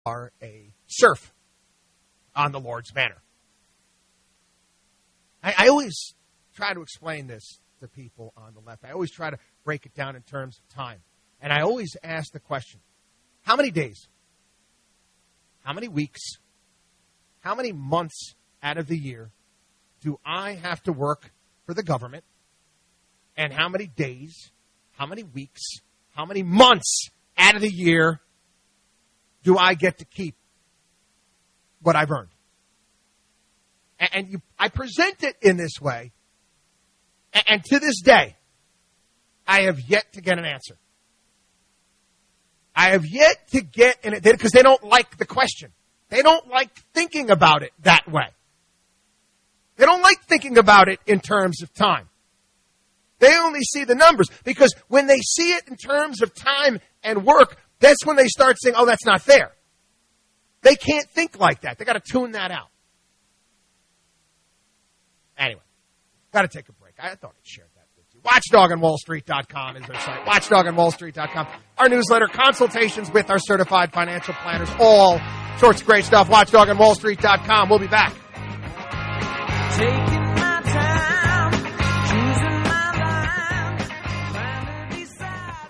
are a serf on the Lord's manor. I always try to explain this to people on the left. I always try to break it down in terms of time. And I always ask the question, how many days, how many weeks, how many months out of the year do I have to work for the government? And how many days, how many weeks, how many months out of the year do I get to keep what I've earned? And I present it in this way, and to this day, I have yet to get an answer. I have yet to get an answer, because they don't like the question. They don't like thinking about it that way. They don't like thinking about it in terms of time. They only see the numbers, because when they see it in terms of time and work, that's when they start saying, oh, that's not fair. They can't think like that. They got to tune that out. Anyway, got to take a break. I thought I'd share that with you. WatchdogOnWallStreet.com is our site. WatchdogOnWallStreet.com. Our newsletter, consultations with our certified financial planners, all sorts of great stuff. WatchdogOnWallStreet.com. We'll be back. Taking my time, choosing my line, trying to decide.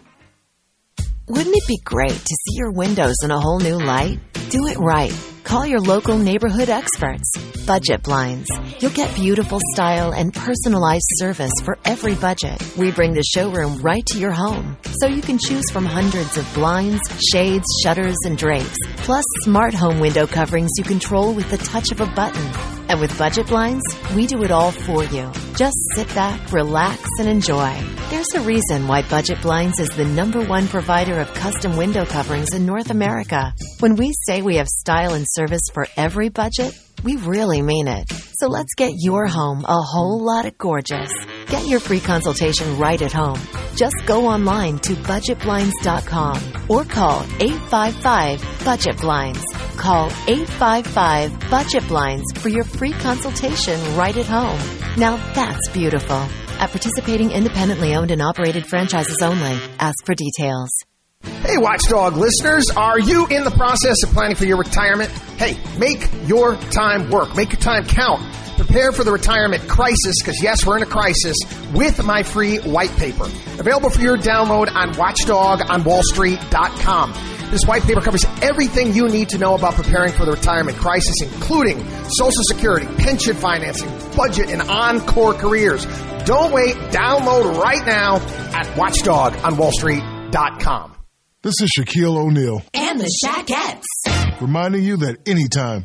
Wouldn't it be great to see your windows in a whole new light? Do it right. Call your local neighborhood experts. Budget Blinds. You'll get beautiful style and personalized service for every budget. We bring the showroom right to your home, so you can choose from hundreds of blinds, shades, shutters, and drapes, plus smart home window coverings you control with the touch of a button. And with Budget Blinds, we do it all for you. Just sit back, relax, and enjoy. There's a reason why Budget Blinds is the #1 provider of custom window coverings in North America. When we say we have style and service for every budget, we really mean it. So let's get your home a whole lot of gorgeous. Get your free consultation right at home. Just go online to budgetblinds.com or call 855-BUDGET-BLINDS. Call 855-BUDGET-BLINDS for your free consultation right at home. Now that's beautiful. At participating independently owned and operated franchises only. Ask for details. Hey, Watchdog listeners, are you in the process of planning for your retirement? Hey, make your time work. Make your time count. Prepare for the retirement crisis, because yes, we're in a crisis, with my free white paper. Available for your download on watchdogonwallstreet.com. This white paper covers everything you need to know about preparing for the retirement crisis, including Social Security, pension financing, budget, and encore careers. Don't wait. Download right now at watchdogonwallstreet.com. This is Shaquille O'Neal. And the Shaquettes. Reminding you that anytime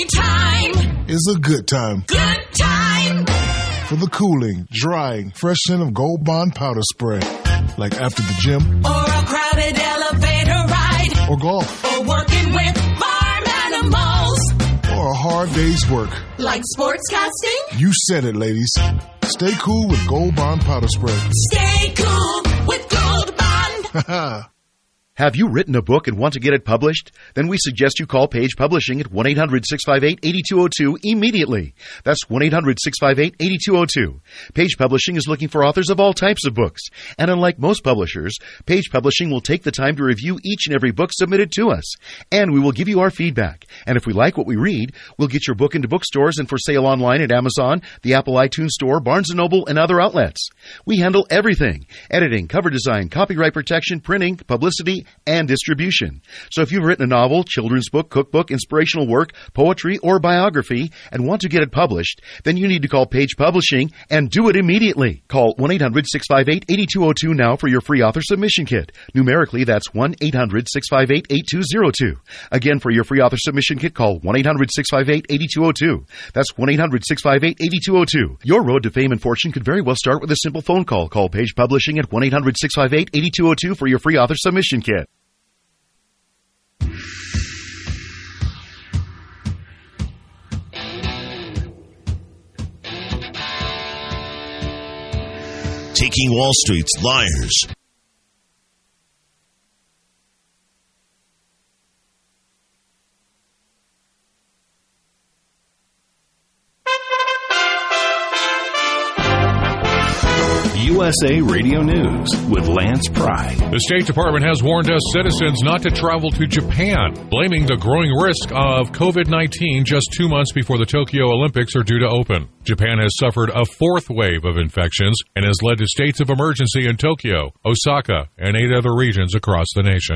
is a good time. Good time. For the cooling, drying, fresh scent of Gold Bond powder spray. Like after the gym. Or a crowded elevator ride. Or golf. Or working with farm animals. Or a hard day's work. Like sportscasting. You said it, ladies. Stay cool with Gold Bond powder spray. Stay cool with Gold Bond. Have you written a book and want to get it published? Then we suggest you call Page Publishing at 1-800-658-8202 immediately. That's 1-800-658-8202. Page Publishing is looking for authors of all types of books. And unlike most publishers, Page Publishing will take the time to review each and every book submitted to us. And we will give you our feedback. And if we like what we read, we'll get your book into bookstores and for sale online at Amazon, the Apple iTunes Store, Barnes & Noble, and other outlets. We handle everything: editing, cover design, copyright protection, printing, publicity, and distribution. So if you've written a novel, children's book, cookbook, inspirational work, poetry, or biography and want to get it published, then you need to call Page Publishing and do it immediately. Call 1-800-658-8202 now for your free author submission kit. Numerically, that's 1-800-658-8202. Again, for your free author submission kit, call 1-800-658-8202. That's 1-800-658-8202. Your road to fame and fortune could very well start with a simple phone call. Call Page Publishing at 1-800-658-8202 for your free author submission kit. Taking Wall Street's liars. USA Radio News with Lance Pry. The State Department has warned us citizens not to travel to Japan, blaming the growing risk of COVID-19 just 2 months before the Tokyo Olympics are due to open. Japan has suffered a fourth wave of infections and has led to states of emergency in Tokyo, Osaka, and 8 other regions across the nation.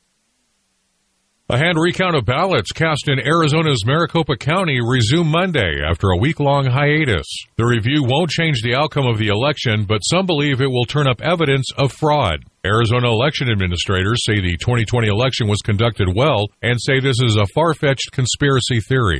A hand recount of ballots cast in Arizona's Maricopa County resumed Monday after a week-long hiatus. The review won't change the outcome of the election, but some believe it will turn up evidence of fraud. Arizona election administrators say the 2020 election was conducted well and say this is a far-fetched conspiracy theory.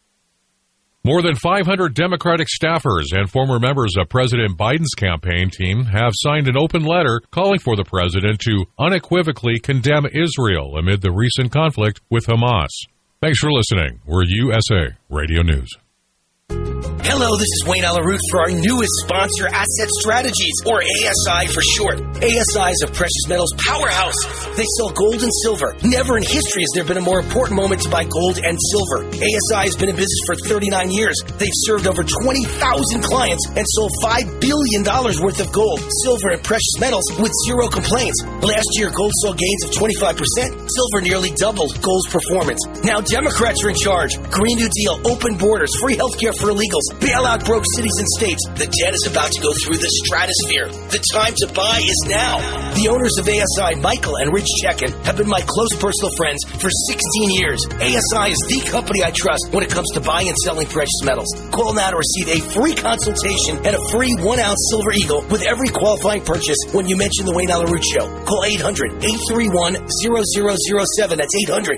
More than 500 Democratic staffers and former members of President Biden's campaign team have signed an open letter calling for the president to unequivocally condemn Israel amid the recent conflict with Hamas. Thanks for listening. We're USA Radio News. Hello, this is Wayne Alaroot for our newest sponsor, Asset Strategies, or ASI for short. ASI is a precious metals powerhouse. They sell gold and silver. Never in history has there been a more important moment to buy gold and silver. ASI has been in business for 39 years. They've served over 20,000 clients and sold $5 billion worth of gold, silver, and precious metals with zero complaints. Last year, gold saw gains of 25%. Silver nearly doubled gold's performance. Now Democrats are in charge. Green New Deal, open borders, free healthcare for illegals, bailout broke cities and states. The debt is about to go through the stratosphere. The time to buy is now. The owners of ASI, Michael and Rich Chekin, have been my close personal friends for 16 years. ASI is the company I trust when it comes to buying and selling precious metals. Call now to receive a free consultation and a free 1-ounce Silver Eagle with every qualifying purchase when you mention the Wayne Alaroot Show. Call 800-831-0007. That's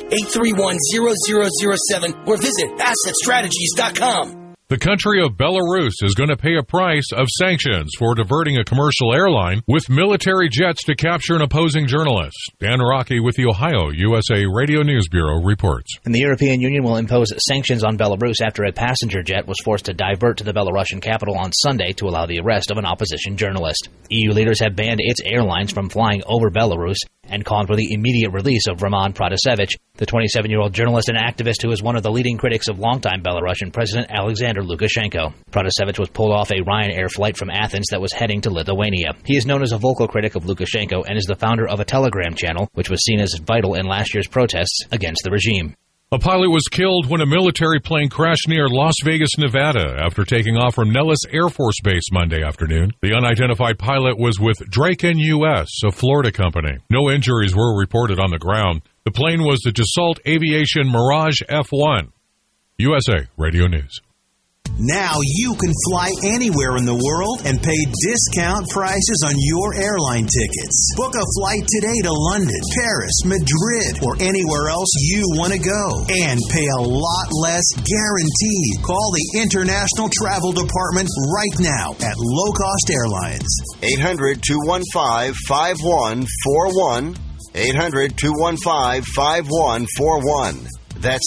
800-831-0007 or visit AssetStrategies.com. The country of Belarus is going to pay a price of sanctions for diverting a commercial airline with military jets to capture an opposing journalist. Dan Rocky with the Ohio USA Radio News Bureau reports. And the European Union will impose sanctions on Belarus after a passenger jet was forced to divert to the Belarusian capital on Sunday to allow the arrest of an opposition journalist. EU leaders have banned its airlines from flying over Belarus and called for the immediate release of Roman Protasevich, the 27-year-old journalist and activist who is one of the leading critics of longtime Belarusian President Alexander Lukashenko. Protasevich was pulled off a Ryanair flight from Athens that was heading to Lithuania. He is known as a vocal critic of Lukashenko and is the founder of a Telegram channel, which was seen as vital in last year's protests against the regime. A pilot was killed when a military plane crashed near Las Vegas, Nevada, after taking off from Nellis Air Force Base Monday afternoon. The unidentified pilot was with Draken US, a Florida company. No injuries were reported on the ground. The plane was the Dassault Aviation Mirage F1. USA Radio News. Now you can fly anywhere in the world and pay discount prices on your airline tickets. Book a flight today to London, Paris, Madrid, or anywhere else you want to go and pay a lot less guaranteed. Call the International Travel Department right now at Low Cost Airlines. 800-215-5141. 800-215-5141. That's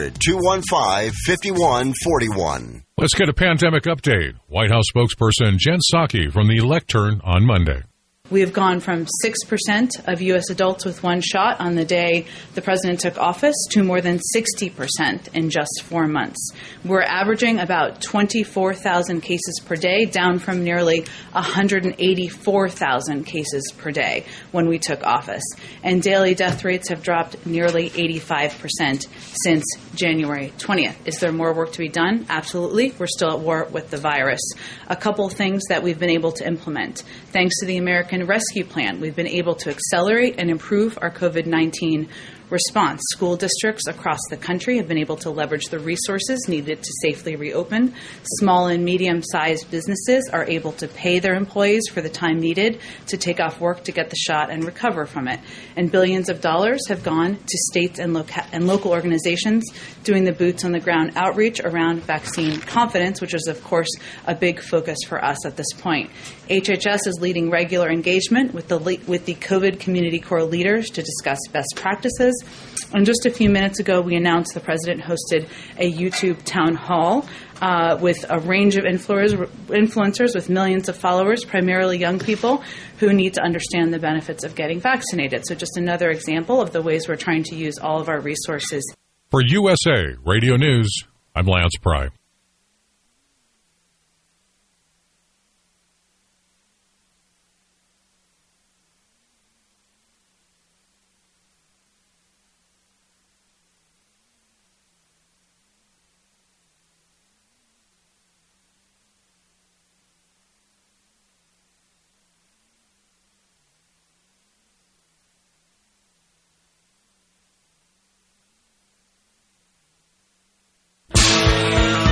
800-215-5141. Let's get a pandemic update. White House spokesperson Jen Psaki from the lectern on Monday. We have gone from 6% of U.S. adults with one shot on the day the president took office to more than 60% in just 4 months. We're averaging about 24,000 cases per day, down from nearly 184,000 cases per day when we took office. And daily death rates have dropped nearly 85% since January 20th. Is there more work to be done? Absolutely. We're still at war with the virus. A couple things that we've been able to implement. Thanks to the American Rescue Plan, we've been able to accelerate and improve our COVID-19 response. School districts across the country have been able to leverage the resources needed to safely reopen. Small and medium-sized businesses are able to pay their employees for the time needed to take off work to get the shot and recover from it. And billions of dollars have gone to states and local organizations doing the boots-on-the-ground outreach around vaccine confidence, which is, of course, a big focus for us at this point. HHS is leading regular engagement with the COVID community core leaders to discuss best practices. And just a few minutes ago, we announced the president hosted a YouTube town hall with a range of influencers with millions of followers, primarily young people who need to understand the benefits of getting vaccinated. So just another example of the ways we're trying to use all of our resources. For USA Radio News, I'm Lance Pry.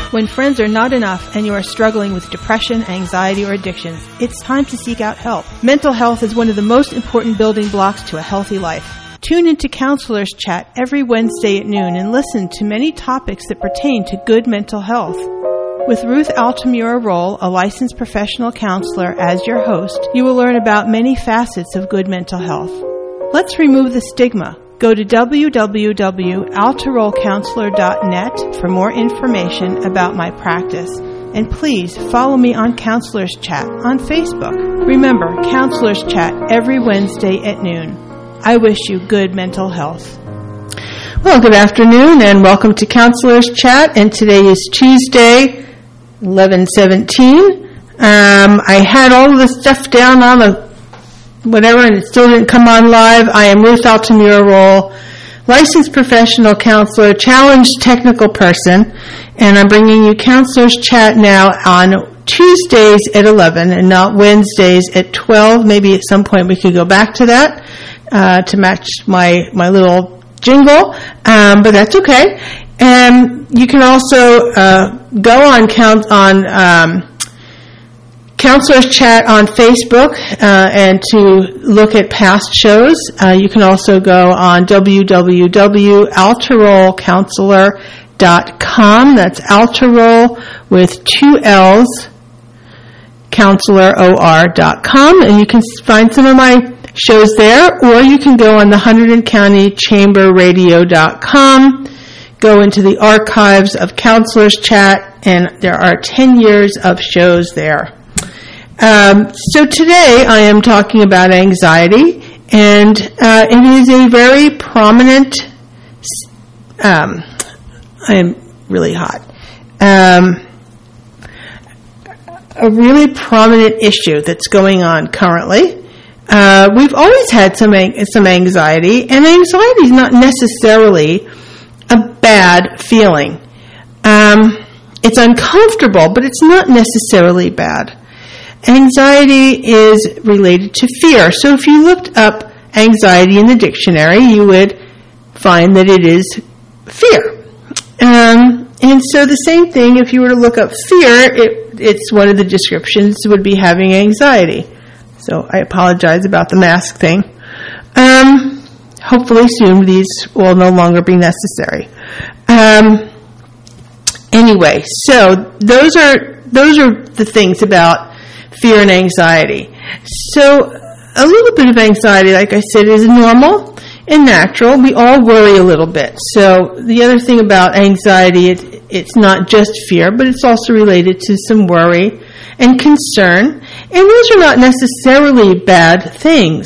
When friends are not enough and you are struggling with depression, anxiety, or addictions, it's time to seek out help. Mental health is one of the most important building blocks to a healthy life. Tune into Counselors Chat every Wednesday at noon and listen to many topics that pertain to good mental health. With Ruth Altamura Roll, a licensed professional counselor, as your host, you will learn about many facets of good mental health. Let's remove the stigma. Go to www.altarollcounselor.net for more information about my practice. And please follow me on Counselors Chat on Facebook. Remember, Counselors Chat every Wednesday at noon. I wish you good mental health. Well, good afternoon and welcome to Counselors Chat. And today is Tuesday, 11/17. I had all of the stuff down on the whatever, and it still didn't come on live. I am Ruth Altamura Roll, licensed professional counselor, challenged technical person, and I'm bringing you Counselors Chat now on Tuesdays at 11 and not Wednesdays at 12. Maybe at some point we could go back to that to match my little jingle, but that's okay. And you can also go on Counselors Chat on Facebook and to look at past shows. You can also go on www.altarollcounselor.com. That's Altaroll with 2 L's, counselor.com, and you can find some of my shows there, or you can go on the Hunterdon County Chamberradio.com, go into the archives of Counselors Chat, and there are 10 years of shows there. So today I am talking about anxiety, and it is a very prominent, I am really hot, a really prominent issue that's going on currently. We've always had some anxiety, and anxiety is not necessarily a bad feeling. It's uncomfortable, but it's not necessarily bad. Anxiety is related to fear. So if you looked up anxiety in the dictionary, you would find that it is fear. And so the same thing, if you were to look up fear, it's one of the descriptions would be having anxiety. So I apologize about the mask thing. Hopefully soon these will no longer be necessary. Anyway, so those are the things about fear and anxiety. So a little bit of anxiety, like I said, is normal and natural. We all worry a little bit. So the other thing about anxiety, it's not just fear, but it's also related to some worry and concern. And those are not necessarily bad things.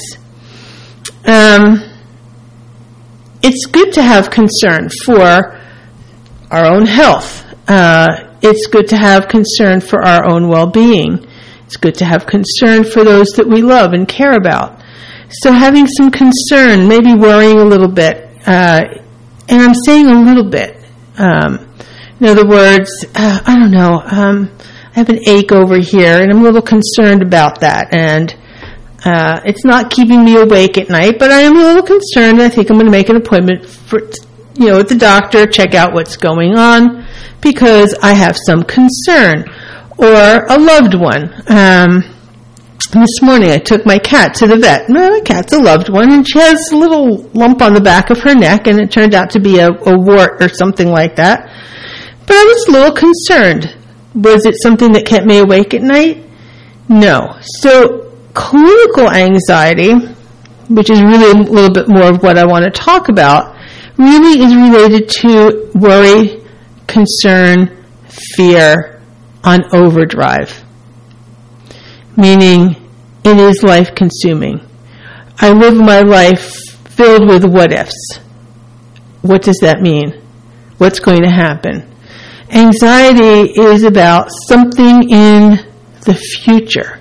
It's good to have concern for our own health. It's good to have concern for our own well-being. It's good to have concern for those that we love and care about. So having some concern, maybe worrying a little bit, and I'm saying a little bit. In other words, I don't know, I have an ache over here, and I'm a little concerned about that. And it's not keeping me awake at night, but I am a little concerned. I think I'm going to make an appointment for, with the doctor, check out what's going on, because I have some concern. Or a loved one. This morning I took my cat to the vet. My cat's a loved one, and she has a little lump on the back of her neck, and it turned out to be a wart or something like that. But I was a little concerned. Was it something that kept me awake at night? No. So clinical anxiety, which is really a little bit more of what I want to talk about, really is related to worry, concern, fear, on overdrive, meaning it is life-consuming. I live my life filled with what-ifs. What does that mean? What's going to happen? Anxiety is about something in the future.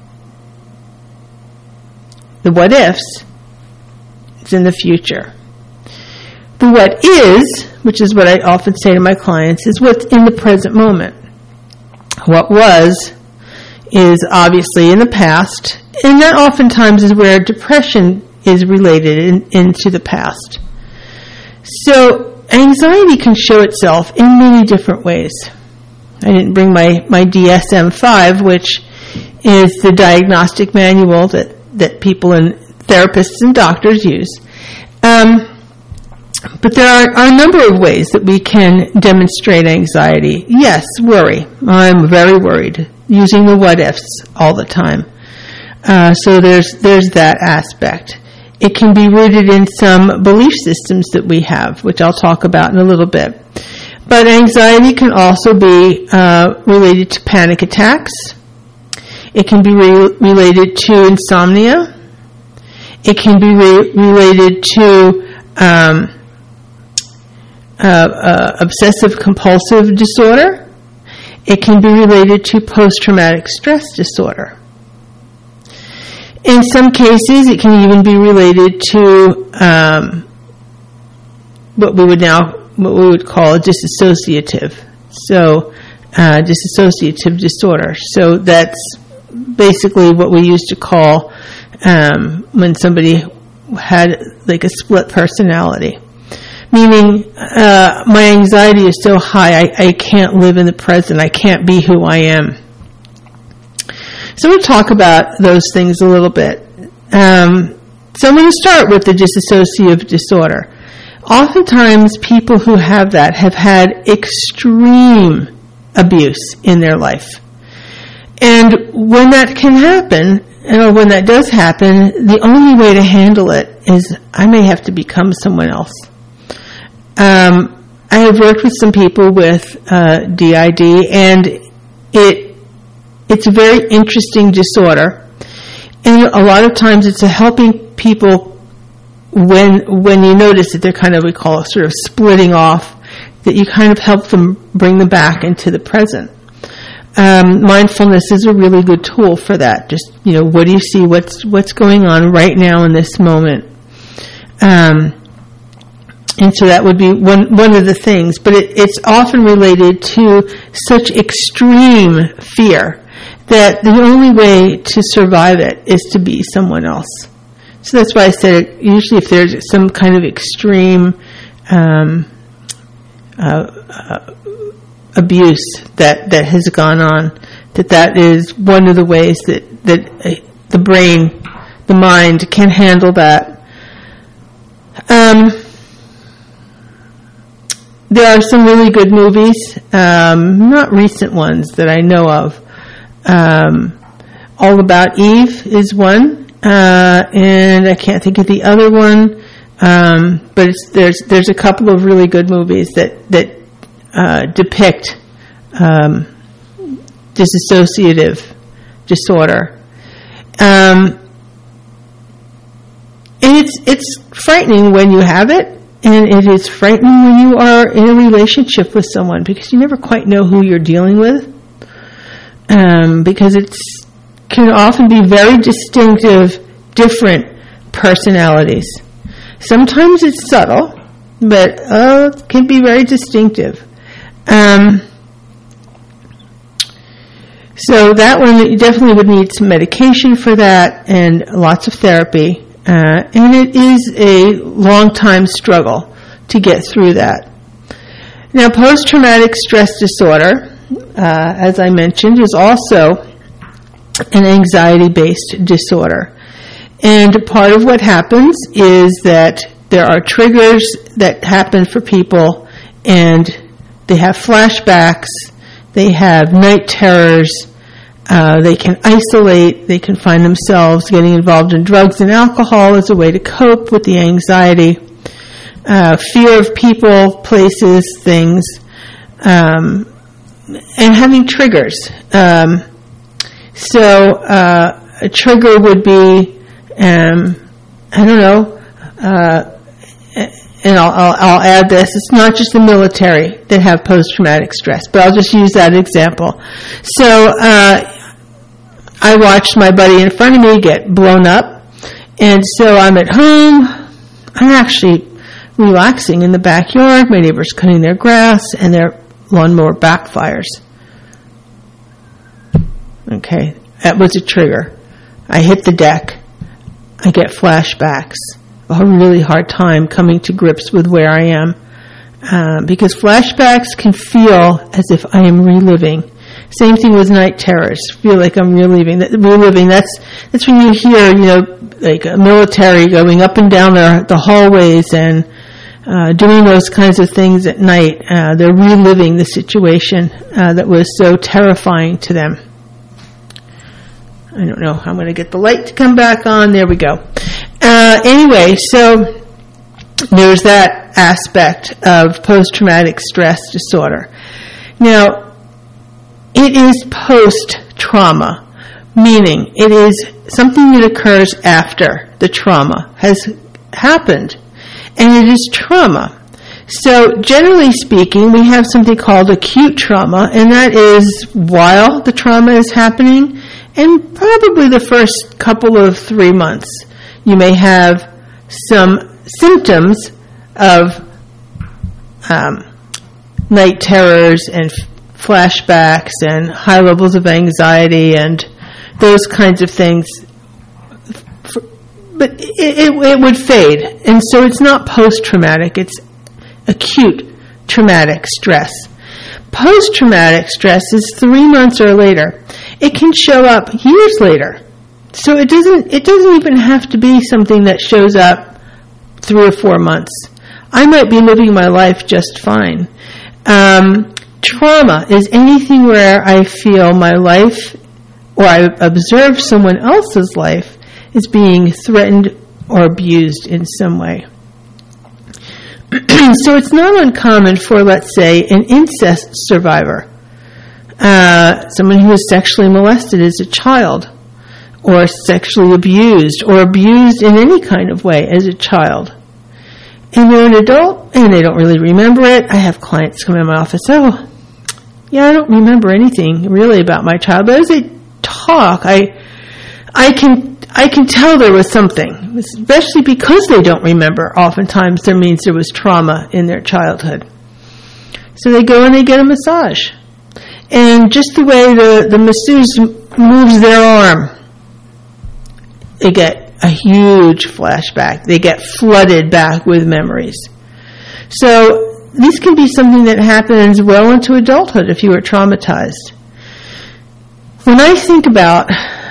The what-ifs is in the future. The what is, which is what I often say to my clients, is what's in the present moment. What was is obviously in the past, and that oftentimes is where depression is related into the past. So anxiety can show itself in many different ways. I didn't bring my DSM-5, which is the diagnostic manual that people and therapists and doctors use. But there are a number of ways that we can demonstrate anxiety. Yes, worry. I'm very worried, using the what ifs all the time. So there's that aspect. It can be rooted in some belief systems that we have, which I'll talk about in a little bit. But anxiety can also be related to panic attacks. It can be related to insomnia. It can be related to obsessive compulsive disorder. It can be related to post-traumatic stress disorder. In some cases, it can even be related to what we would call a dissociative. So, dissociative disorder. So that's basically what we used to call when somebody had like a split personality. Meaning, my anxiety is so high, I can't live in the present. I can't be who I am. So we'll talk about those things a little bit. So I'm going to start with the dissociative disorder. Oftentimes, people who have that have had extreme abuse in their life. And when that can happen, or when that does happen, the only way to handle it is I may have to become someone else. I have worked with some people with DID, and it's a very interesting disorder. And a lot of times it's helping people when you notice that they're kind of, we call it sort of splitting off, that you kind of help them bring them back into the present. Mindfulness is a really good tool for that. Just, what do you see? What's going on right now in this moment? And so that would be one of the things. But it's often related to such extreme fear that the only way to survive it is to be someone else. So that's why I said usually if there's some kind of extreme abuse that has gone on, that is one of the ways that the brain, the mind can handle that. There are some really good movies, not recent ones that I know of. All About Eve is one, and I can't think of the other one. But there's a couple of really good movies that depict dissociative disorder, and it's frightening when you have it. And it is frightening when you are in a relationship with someone because you never quite know who you're dealing with. Because it can often be very distinctive, different personalities. Sometimes it's subtle, but it can be very distinctive. So that one, you definitely would need some medication for that and lots of therapy. And it is a long-time struggle to get through that. Now, post-traumatic stress disorder, as I mentioned, is also an anxiety-based disorder. And part of what happens is that there are triggers that happen for people, and they have flashbacks, they have night terrors, they can isolate, they can find themselves getting involved in drugs and alcohol as a way to cope with the anxiety, fear of people, places, things, and having triggers. So a trigger would be, and I'll add this, it's not just the military that have post-traumatic stress, but I'll just use that example. So I watched my buddy in front of me get blown up, and so I'm at home, I'm actually relaxing in the backyard, my neighbor's cutting their grass, and their lawnmower backfires. Okay, that was a trigger. I hit the deck, I get flashbacks. A really hard time coming to grips with where I am. because flashbacks can feel as if I am reliving. Same thing with night terrors. Feel like I'm reliving. That's when you hear, like a military going up and down the hallways and doing those kinds of things at night. They're reliving the situation that was so terrifying to them. I don't know. I'm going to get the light to come back on. There we go. Anyway, so there's that aspect of post-traumatic stress disorder. Now, it is post-trauma, meaning it is something that occurs after the trauma has happened, and it is trauma. So, generally speaking, we have something called acute trauma, and that is while the trauma is happening, and probably the first couple of 3 months, you may have some symptoms of night terrors and flashbacks and high levels of anxiety and those kinds of things. But it would fade. And so it's not post-traumatic, it's acute traumatic stress. Post-traumatic stress is 3 months or later. It can show up years later. So it doesn't even have to be something that shows up 3 or 4 months. I might be living my life just fine. Trauma is anything where I feel my life or I observe someone else's life is being threatened or abused in some way. So it's not uncommon for, let's say, an incest survivor, someone who was sexually molested as a child, or sexually abused, or abused in any kind of way as a child. And they're an adult, and they don't really remember it. I have clients come in my office, I don't remember anything really about my child. But as they talk, I can tell there was something, especially because they don't remember. Oftentimes, there means there was trauma in their childhood. So they go and they get a massage. And just the way the masseuse moves their arm, they get a huge flashback. They get flooded back with memories. So this can be something that happens well into adulthood if you were traumatized. When I think about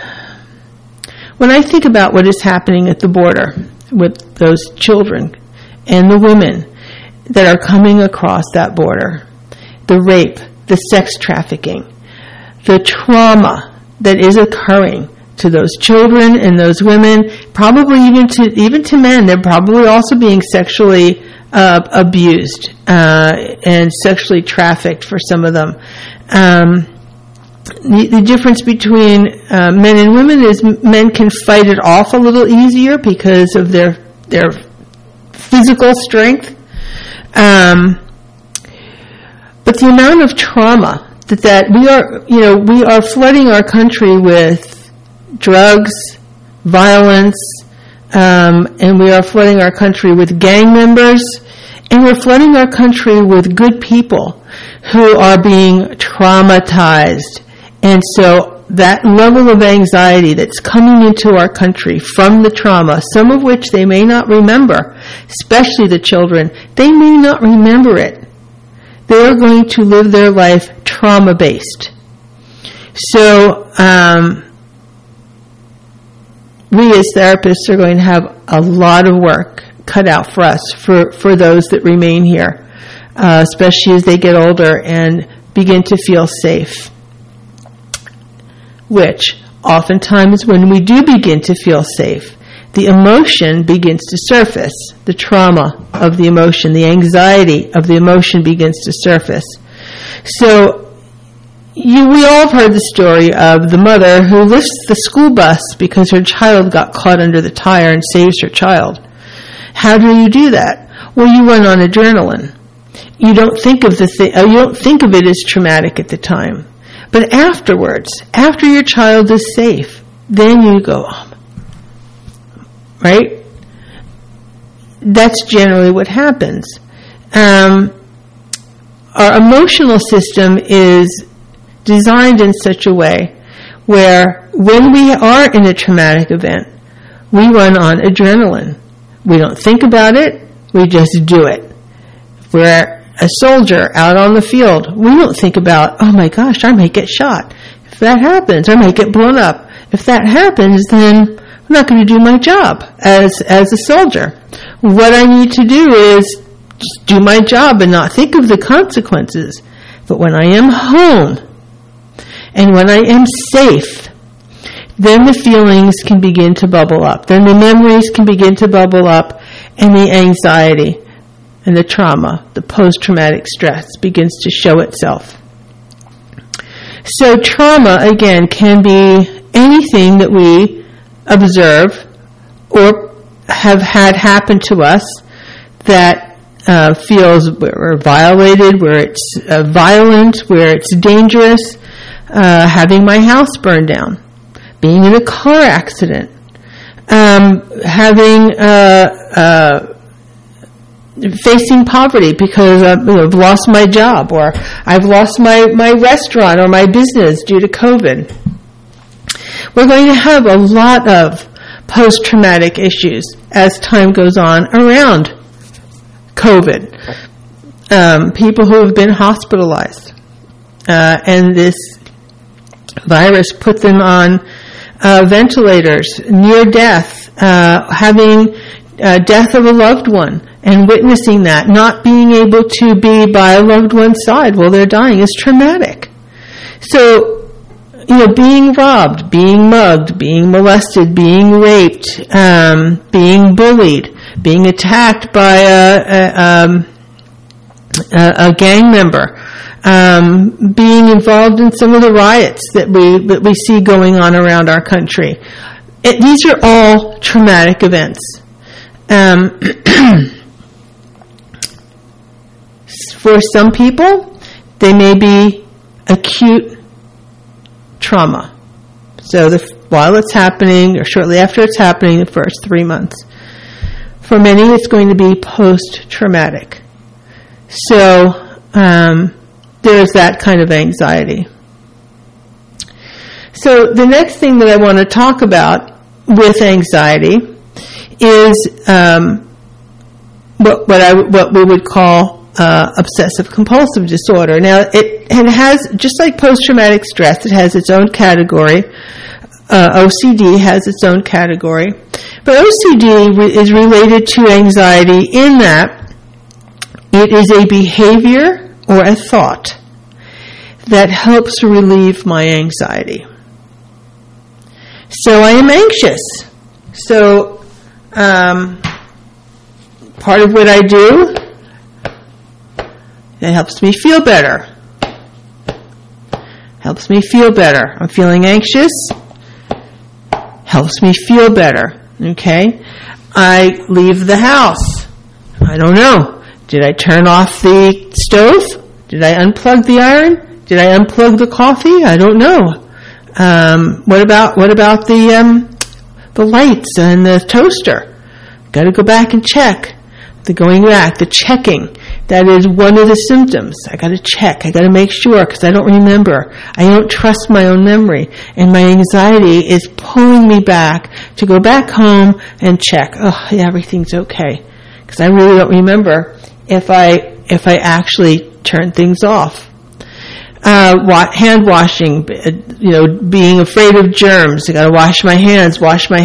what is happening at the border with those children and the women that are coming across that border, the rape, the sex trafficking, the trauma that is occurring to those children and those women, probably even to men, they're probably also being sexually abused and sexually trafficked for some of them. The difference between men and women is men can fight it off a little easier because of their physical strength. But the amount of trauma that we are flooding our country with drugs, violence, and we are flooding our country with gang members, and we're flooding our country with good people who are being traumatized. And so that level of anxiety that's coming into our country from the trauma, some of which they may not remember, especially the children, they may not remember it. They are going to live their life trauma-based. So we as therapists are going to have a lot of work cut out for us, for those that remain here, especially as they get older and begin to feel safe. Which, oftentimes when we do begin to feel safe, the emotion begins to surface. The trauma of the emotion, the anxiety of the emotion begins to surface. So, we all have heard the story of the mother who lifts the school bus because her child got caught under the tire and saves her child. How do you do that? Well, you run on adrenaline. You don't think of you don't think of it as traumatic at the time. But afterwards, after your child is safe, then you go, right? That's generally what happens. Our emotional system is designed in such a way where when we are in a traumatic event, we run on adrenaline. We don't think about it, we just do it. Where a soldier out on the field, we don't think about, oh my gosh, I might get shot. If that happens, I might get blown up. If that happens, then I'm not going to do my job as a soldier. What I need to do is just do my job and not think of the consequences. But when I am home and when I am safe, then the feelings can begin to bubble up. Then the memories can begin to bubble up, and the anxiety and the trauma, the post-traumatic stress, begins to show itself. So trauma, again, can be anything that we observe or have had happen to us that feels we're violated, where it's violent, where it's dangerous, having my house burned down, being in a car accident, facing poverty because I've lost my job, or I've lost my restaurant or my business due to COVID. We're going to have a lot of post-traumatic issues as time goes on around COVID. People who have been hospitalized, and this virus put them on ventilators, near death, having death of a loved one, and witnessing that, not being able to be by a loved one's side while they're dying is traumatic. So, being robbed, being mugged, being molested, being raped, being bullied, being attacked by a gang member, being involved in some of the riots that we see going on around our country. These are all traumatic events. For some people, they may be acute trauma. So while it's happening, or shortly after it's happening, the first 3 months. For many, it's going to be post-traumatic. So there's that kind of anxiety. So the next thing that I want to talk about with anxiety is what we would call obsessive-compulsive disorder. Now, it has, just like post-traumatic stress, it has its own category. OCD has its own category. But OCD is related to anxiety in that it is a behavior or a thought that helps relieve my anxiety. So I am anxious. So part of what I do, it helps me feel better. Helps me feel better. I'm feeling anxious. Helps me feel better. Okay? I leave the house. I don't know. Did I turn off the stove? Did I unplug the iron? Did I unplug the coffee? I don't know. What about the lights and the toaster? Got to go back and check. The checking. That is one of the symptoms. I got to check. I got to make sure because I don't remember. I don't trust my own memory, and my anxiety is pulling me back to go back home and check. Oh, yeah, everything's okay, because I really don't remember if I actually turn things off. Hand washing, being afraid of germs. I got to wash my hands.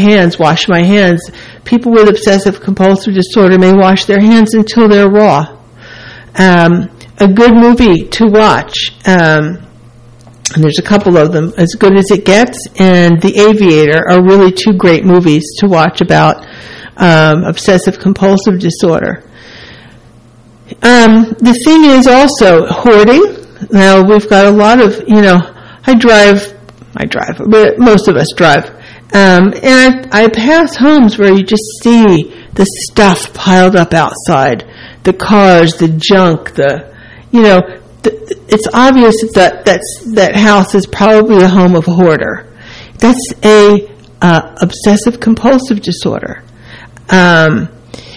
People with obsessive compulsive disorder may wash their hands until they're raw. A good movie to watch, and there's a couple of them, As Good as It Gets and The Aviator are really two great movies to watch about obsessive compulsive disorder. The thing is also hoarding. Now we've got a lot of, I drive, but most of us drive. And I pass homes where you just see the stuff piled up outside. The cars, the junk, it's obvious that house is probably the home of a hoarder. That's a obsessive compulsive disorder. You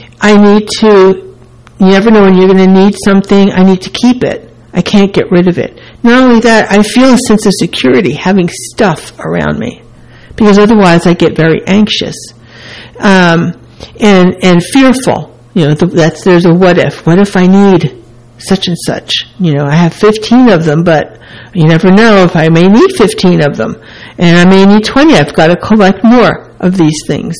never know when you're going to need something. I need to keep it. I can't get rid of it. Not only that, I feel a sense of security having stuff around me, because otherwise I get very anxious and fearful. There's a what if. What if I need such and such. I have 15 of them, but you never know if I may need 15 of them. And I may need 20. I've got to collect more of these things.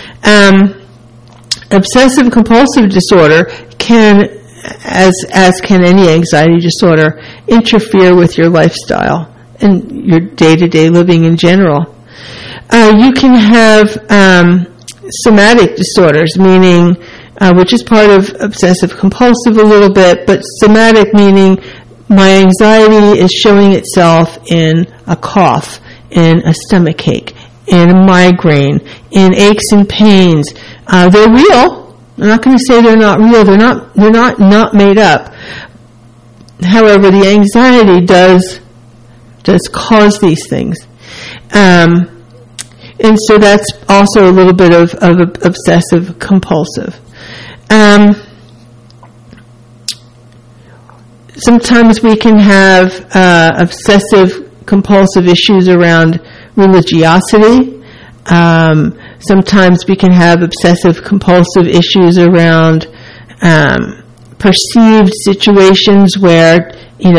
Obsessive compulsive disorder can, as can any anxiety disorder, interfere with your lifestyle and your day-to-day living in general. You can have somatic disorders, meaning, which is part of obsessive compulsive a little bit, but somatic meaning my anxiety is showing itself in a cough, in a stomach ache, in a migraine, in aches and pains. They're real. I'm not going to say they're not real. They're not made up. However, the anxiety does cause these things. And so that's also a little bit of obsessive compulsive. Sometimes we can have obsessive compulsive issues around religiosity. Sometimes we can have obsessive compulsive issues around perceived situations where,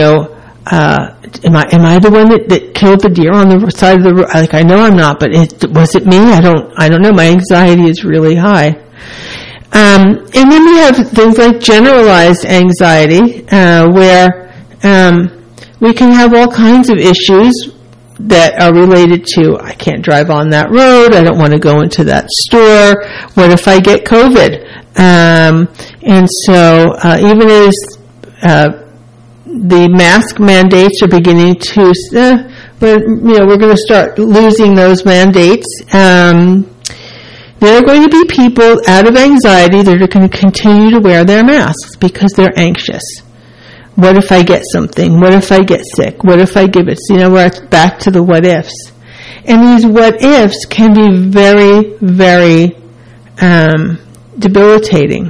am I the one that killed the deer on the side of the road? Like, I know I'm not, but was it me? I don't know. My anxiety is really high. And then we have things like generalized anxiety, where we can have all kinds of issues that are related to, I can't drive on that road, I don't want to go into that store, what if I get COVID? And so even as the mask mandates are beginning to, we're going to start losing those mandates. There are going to be people out of anxiety that are going to continue to wear their masks because they're anxious. What if I get something? What if I get sick? What if I give it? We're back to the what ifs. And these what ifs can be very, very debilitating.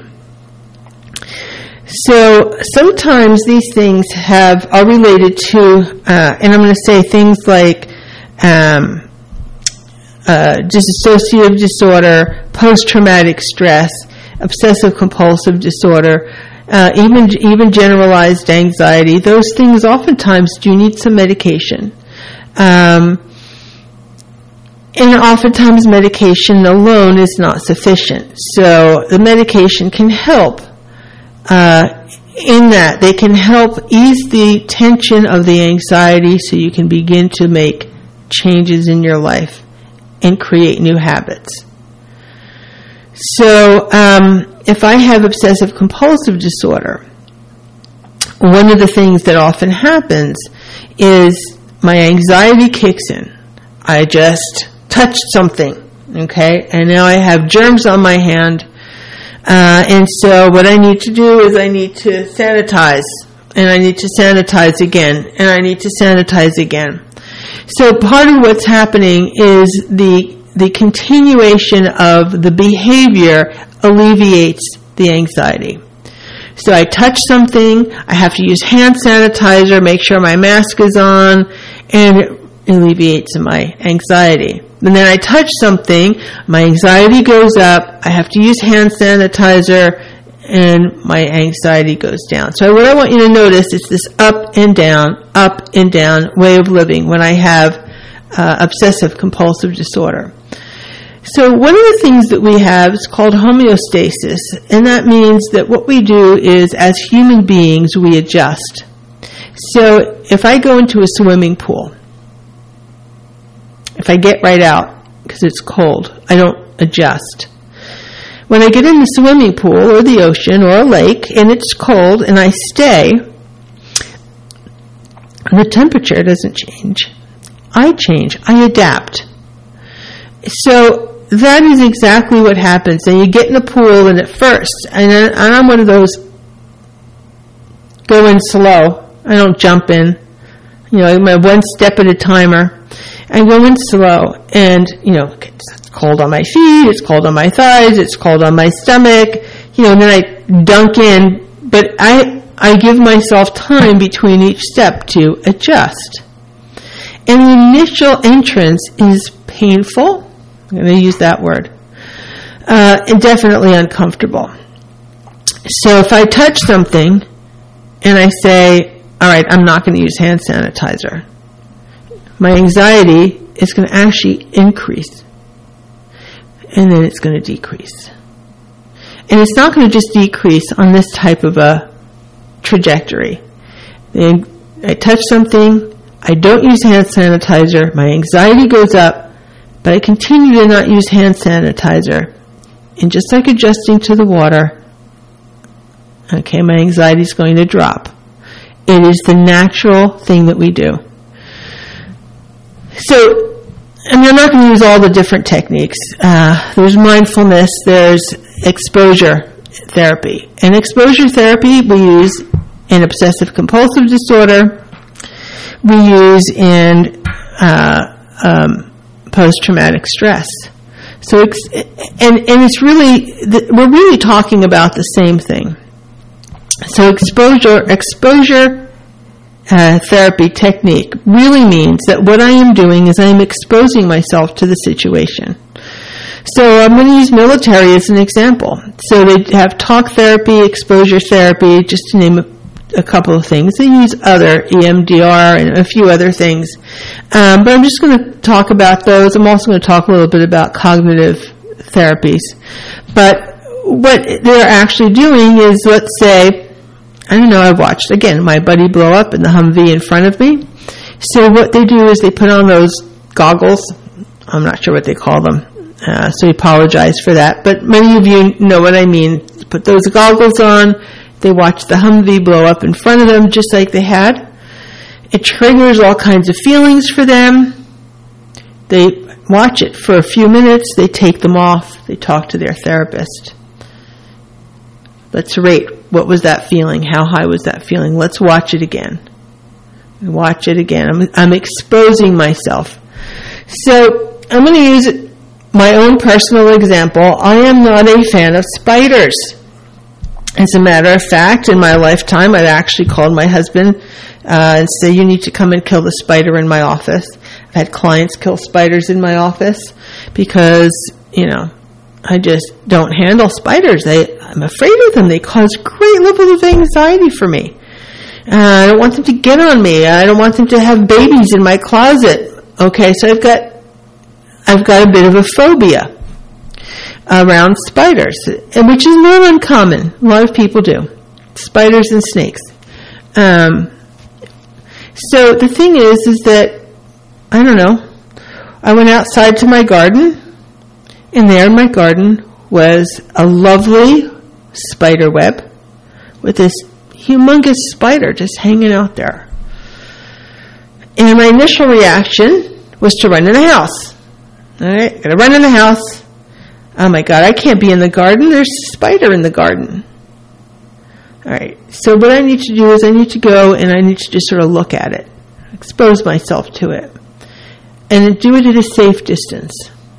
So sometimes these things are related to, and I'm going to say things like dissociative disorder, post-traumatic stress, obsessive-compulsive disorder, even generalized anxiety. Those things oftentimes do need some medication. And oftentimes medication alone is not sufficient. So the medication can help in that. They can help ease the tension of the anxiety so you can begin to make changes in your life and create new habits. So if I have obsessive compulsive disorder, one of the things that often happens is my anxiety kicks in. I just touched something, okay, and now I have germs on my hand, and so what I need to do is I need to sanitize, and I need to sanitize again, and I need to sanitize again. So part of what's happening is the continuation of the behavior alleviates the anxiety. So I touch something, I have to use hand sanitizer, make sure my mask is on, and it alleviates my anxiety. And then I touch something, my anxiety goes up, I have to use hand sanitizer, and my anxiety goes down. So what I want you to notice is this up and down way of living when I have obsessive compulsive disorder. So one of the things that we have is called homeostasis, and that means that what we do is, as human beings, we adjust. So if I go into a swimming pool, if I get right out because it's cold, I don't adjust. When I get in the swimming pool or the ocean or a lake and it's cold and I stay, the temperature doesn't change. I change. I adapt. So that is exactly what happens. And you get in the pool, and at first, and I'm one of those go in slow. I don't jump in. I'm a one step at a timer. I go in slow, and it's cold on my feet, it's cold on my thighs, it's cold on my stomach. And then I dunk in, but I give myself time between each step to adjust. And the initial entrance is painful. I'm going to use that word. And definitely uncomfortable. So if I touch something, and I say, all right, I'm not going to use hand sanitizer, my anxiety is going to actually increase. And then it's going to decrease. And it's not going to just decrease on this type of a trajectory. I touch something, I don't use hand sanitizer, my anxiety goes up, but I continue to not use hand sanitizer. And just like adjusting to the water, okay, my anxiety is going to drop. It is the natural thing that we do. So, and I'm not going to use all the different techniques. There's mindfulness, there's exposure therapy. And exposure therapy we use in obsessive compulsive disorder, we use in post-traumatic stress. So, and it's really, we're really talking about the same thing. So exposure therapy technique really means that what I am doing is I am exposing myself to the situation. So I'm going to use military as an example. So they have talk therapy, exposure therapy, just to name a couple of things. They use other EMDR and a few other things. But I'm just going to talk about those. I'm also going to talk a little bit about cognitive therapies. But what they're actually doing is, let's say, I don't know, I watched, again, my buddy blow up in the Humvee in front of me. So what they do is they put on those goggles. I'm not sure what they call them. So I apologize for that. But many of you know what I mean. Put those goggles on. They watch the Humvee blow up in front of them just like they had. It triggers all kinds of feelings for them. They watch it for a few minutes. They take them off. They talk to their therapist. Let's rate. What was that feeling? How high was that feeling? Let's watch it again. Watch it again. I'm exposing myself. So I'm going to use my own personal example. I am not a fan of spiders. As a matter of fact, in my lifetime, I've actually called my husband and say, you need to come and kill the spider in my office. I've had clients kill spiders in my office because, I just don't handle spiders. I'm afraid of them. They cause great levels of anxiety for me. I don't want them to get on me. I don't want them to have babies in my closet. Okay, so I've got a bit of a phobia around spiders, and which is not uncommon. A lot of people do. Spiders and snakes. So the thing is that, I don't know, I went outside to my garden, and there in my garden was a lovely spider web with this humongous spider just hanging out there. And my initial reaction was to run in the house. All right, gotta run in the house. Oh my God, I can't be in the garden. There's a spider in the garden. All right, so what I need to do is I need to go and I need to just sort of look at it, expose myself to it, and do it at a safe distance.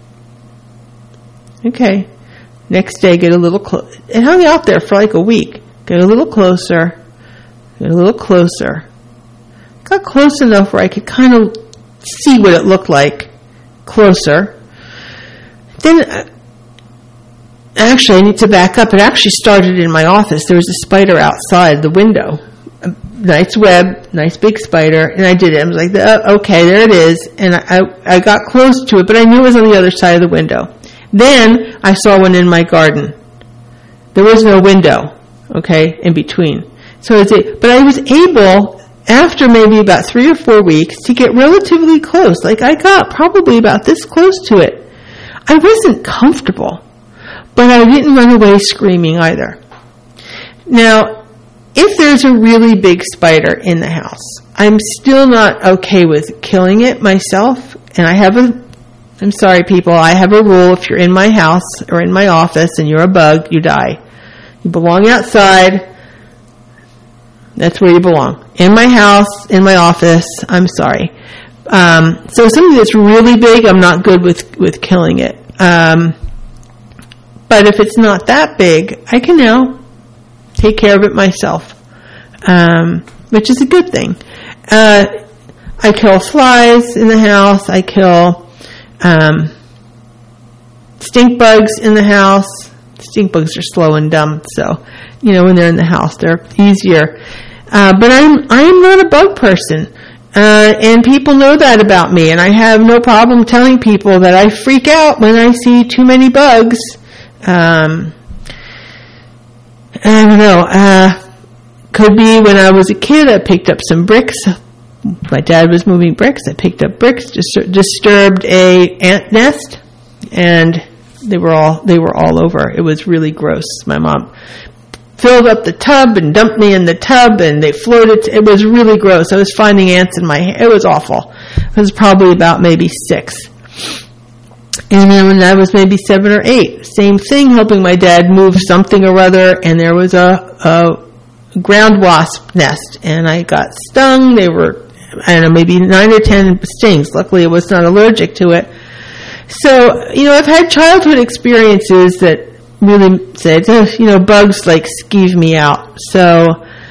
Okay, next day get a little close. It hung out there for like a week. Get a little closer, get a little closer. Got close enough where I could kind of see what it looked like closer. Then, actually, I need to back up. It actually started in my office. There was a spider outside the window. A nice web, nice big spider, and I did it. I was like, okay, there it is. And I got close to it, but I knew it was on the other side of the window. Then I saw one in my garden. There was no window, okay, in between. But I was able, after maybe about 3 or 4 weeks, to get relatively close. Like I got probably about this close to it. I wasn't comfortable, but I didn't run away screaming either. Now, if there's a really big spider in the house, I'm still not okay with killing it myself, and I'm sorry people, I have a rule: if you're in my house or in my office and you're a bug, you die. You belong outside. That's where you belong. In my house, in my office, I'm sorry. So something that's really big, I'm not good with killing it. But if it's not that big, I can now take care of it myself, which is a good thing. I kill flies in the house. I kill stink bugs in the house. Stink bugs are slow and dumb, so when they're in the house, they're easier. But I am not a bug person. And people know that about me, and I have no problem telling people that I freak out when I see too many bugs. I don't know. Could be when I was a kid, I picked up some bricks. My dad was moving bricks. I picked up bricks, disturbed a ant nest, and they were all over. It was really gross. My mom filled up the tub and dumped me in the tub, and they floated. It was really gross. I was finding ants in my hair. It was awful. I was probably about maybe 6. And then when I was maybe 7 or 8, same thing, helping my dad move something or other, and there was a ground wasp nest, and I got stung. They were, I don't know, maybe 9 or 10 stings. Luckily, I was not allergic to it. So, I've had childhood experiences that really said, bugs like skeeve me out. So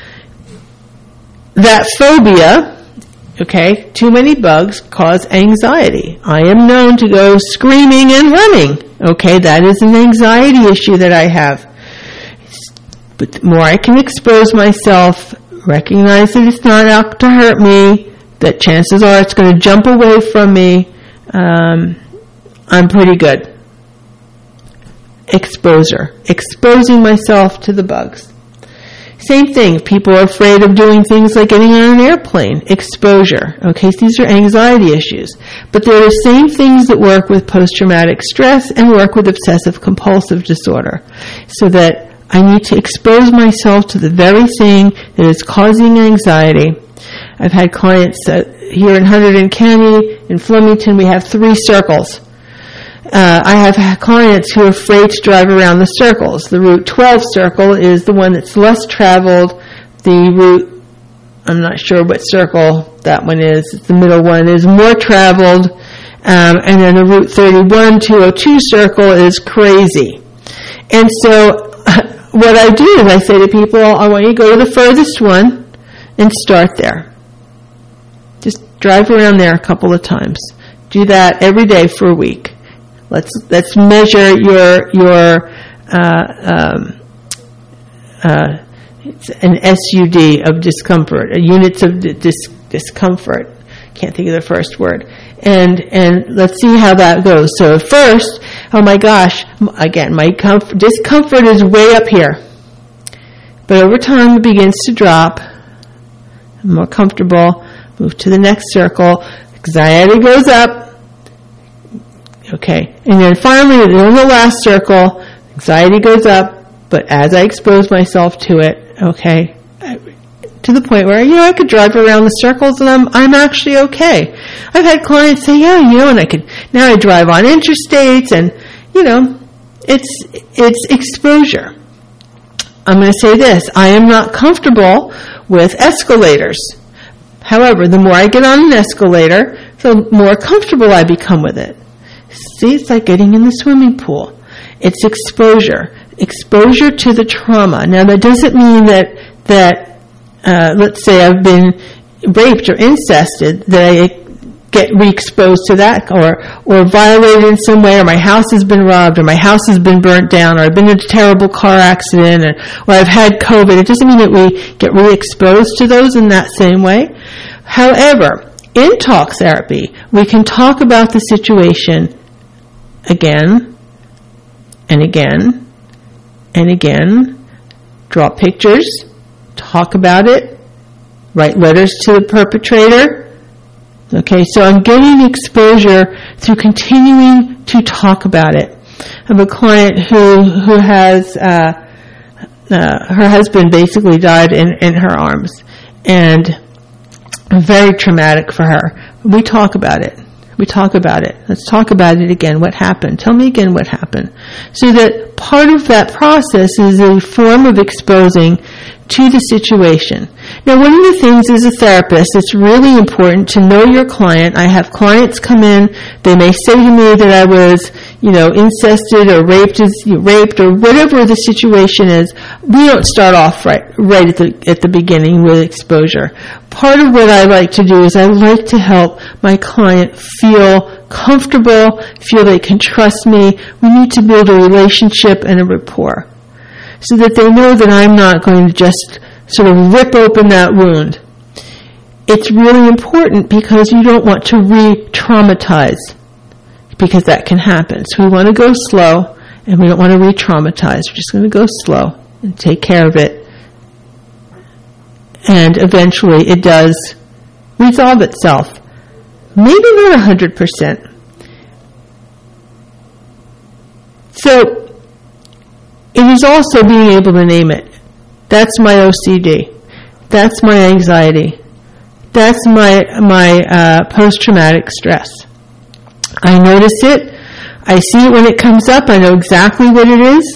that phobia, too many bugs cause anxiety. I am known to go screaming and running. That is an anxiety issue that I have. But the more I can expose myself, recognize that it's not out to hurt me, that chances are it's going to jump away from me, I'm pretty good. Exposure. Exposing myself to the bugs. Same thing. People are afraid of doing things like getting on an airplane. Exposure. These are anxiety issues. But they're the same things that work with post-traumatic stress and work with obsessive-compulsive disorder. So that I need to expose myself to the very thing that is causing anxiety. I've had clients here in Hunterdon County, in Flemington, we have 3 circles. I have had clients who are afraid to drive around the circles. The Route 12 circle is the one that's less traveled. The route, I'm not sure what circle that one is. The middle one is more traveled. And then the Route 31, 202 circle is crazy. And so what I do is I say to people, I want you to go to the furthest one and start there. Just drive around there a couple of times. Do that every day for a week. Let's measure your it's an SUD of discomfort, units of discomfort. Can't think of the first word. And let's see how that goes. So at first, oh my gosh, again, my discomfort is way up here. But over time it begins to drop. I'm more comfortable. Move to the next circle. Anxiety goes up. And then finally, in the last circle, anxiety goes up, but as I expose myself to it, to the point where, I could drive around the circles and I'm actually okay. I've had clients say, and now I drive on interstates and, it's exposure. I'm going to say this, I am not comfortable with escalators. However, the more I get on an escalator, the more comfortable I become with it. See, it's like getting in the swimming pool. It's exposure. Exposure to the trauma. Now, that doesn't mean that let's say I've been raped or incested, that I get re-exposed to that, or violated in some way, or my house has been robbed, or my house has been burnt down, or I've been in a terrible car accident, or I've had COVID. It doesn't mean that we get re-exposed to those in that same way. However, in talk therapy, we can talk about the situation again and again and again, draw pictures, talk about it, write letters to the perpetrator. So I'm getting exposure through continuing to talk about it. I have a client who has her husband basically died in her arms, and very traumatic for her. We talk about it. Let's talk about it again. What happened? Tell me again what happened. So that part of that process is a form of exposing to the situation. Now, one of the things as a therapist, it's really important to know your client. I have clients come in, they may say to me that I was, incested or raped or whatever the situation is. We don't start off right at the beginning with exposure. Part of what I like to do is I like to help my client feel comfortable, feel they can trust me. We need to build a relationship and a rapport, so that they know that I'm not going to just sort of rip open that wound. It's really important because you don't want to re-traumatize, because that can happen. So we want to go slow, and we don't want to re-traumatize. We're just going to go slow and take care of it. And eventually it does resolve itself. Maybe not 100%. So it is also being able to name it. That's my OCD. That's my anxiety. That's my post-traumatic stress. I notice it. I see it when it comes up. I know exactly what it is.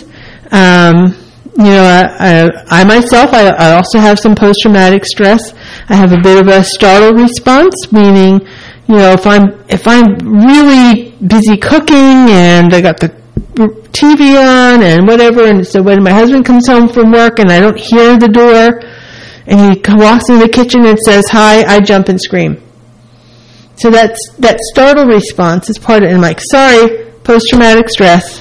I myself, I also have some post-traumatic stress. I have a bit of a startle response, meaning, if I'm really busy cooking and I got the TV on and whatever, and so when my husband comes home from work and I don't hear the door and he walks into the kitchen and says hi, I jump and scream. So that startle response is part of it. And I'm like, sorry, post-traumatic stress.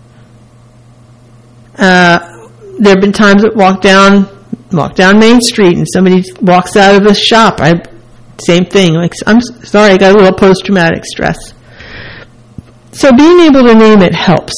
There have been times that walk down Main Street and somebody walks out of a shop. Same thing. Like, I'm sorry, I got a little post-traumatic stress. So being able to name it helps.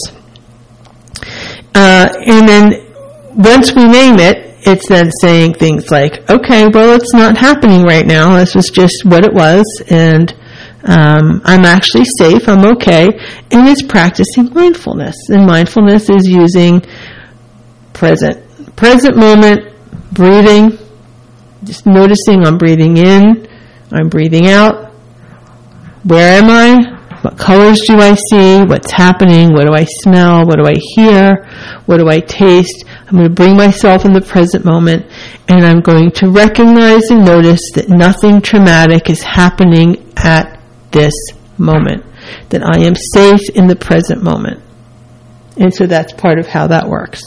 And then once we name it, it's then saying things like, okay, well, it's not happening right now. This was just what it was, and I'm actually safe. I'm okay. And it's practicing mindfulness. And mindfulness is using present moment, breathing, just noticing I'm breathing in, I'm breathing out. Where am I? What colors do I see? What's happening? What do I smell? What do I hear? What do I taste? I'm going to bring myself in the present moment, and I'm going to recognize and notice that nothing traumatic is happening at this moment, that I am safe in the present moment. And so that's part of how that works.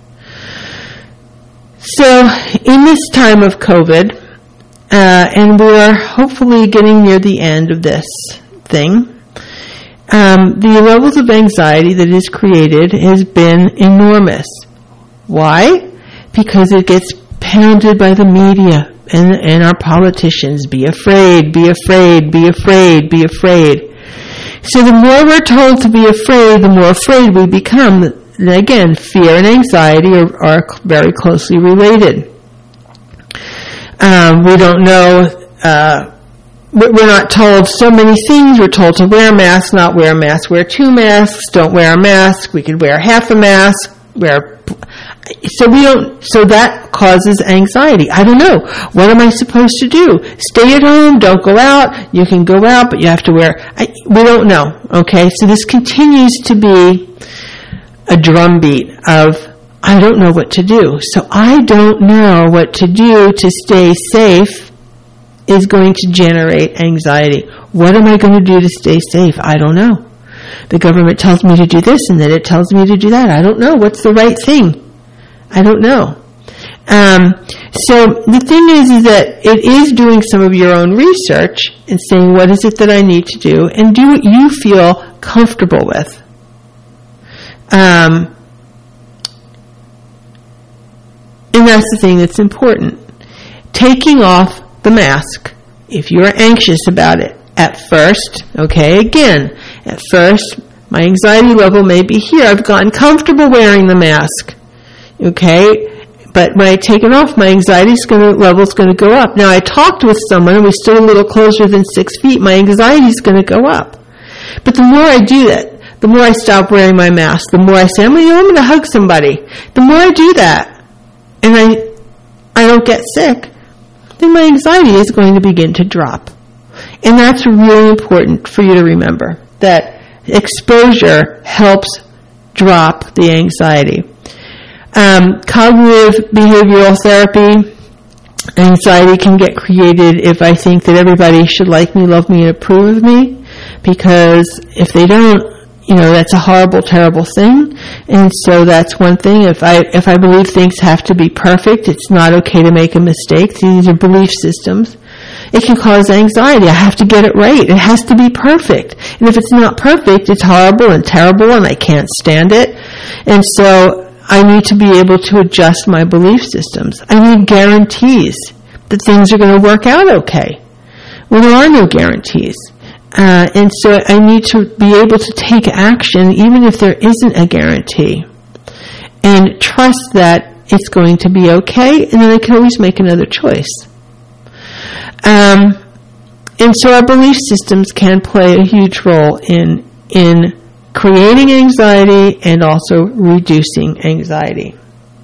So in this time of COVID, and we're hopefully getting near the end of this thing, the levels of anxiety that is created has been enormous. Why? Because it gets pounded by the media and our politicians. Be afraid, be afraid, be afraid, be afraid. So the more we're told to be afraid, the more afraid we become. And again, fear and anxiety are very closely related. We don't know, we're not told so many things. We're told to wear a mask, not wear a mask, wear 2 masks, don't wear a mask, we could wear half a mask, so that causes anxiety. I don't know. What am I supposed to do? Stay at home, don't go out. You can go out, but you have to wear, we don't know, okay? So this continues to be a drumbeat of, I don't know what to do. So I don't know what to do to stay safe is going to generate anxiety. What am I going to do to stay safe? I don't know. The government tells me to do this, and then it tells me to do that. I don't know. What's the right thing? I don't know. So the thing is that it is doing some of your own research and saying, what is it that I need to do? And do what you feel comfortable with. And that's the thing that's important. Taking off the mask, if you're anxious about it, at first, okay, again, at first, my anxiety level may be here. I've gotten comfortable wearing the mask, okay, but when I take it off, my anxiety level is going to go up. Now, I talked with someone, and we stood a little closer than 6 feet. My anxiety is going to go up. But the more I do that, the more I stop wearing my mask, the more I say, I'm going to hug somebody. The more I do that, and I don't get sick, then my anxiety is going to begin to drop. And that's really important for you to remember, that exposure helps drop the anxiety. Cognitive behavioral therapy, anxiety can get created if I think that everybody should like me, love me, and approve of me, because if they don't, that's a horrible, terrible thing. And so that's one thing. If I believe things have to be perfect, it's not okay to make a mistake. These are belief systems. It can cause anxiety. I have to get it right. It has to be perfect. And if it's not perfect, it's horrible and terrible, and I can't stand it. And so I need to be able to adjust my belief systems. I need guarantees that things are going to work out okay. Well, there are no guarantees. And so I need to be able to take action even if there isn't a guarantee. And trust that it's going to be okay, and then I can always make another choice. And so our belief systems can play a huge role in creating anxiety and also reducing anxiety.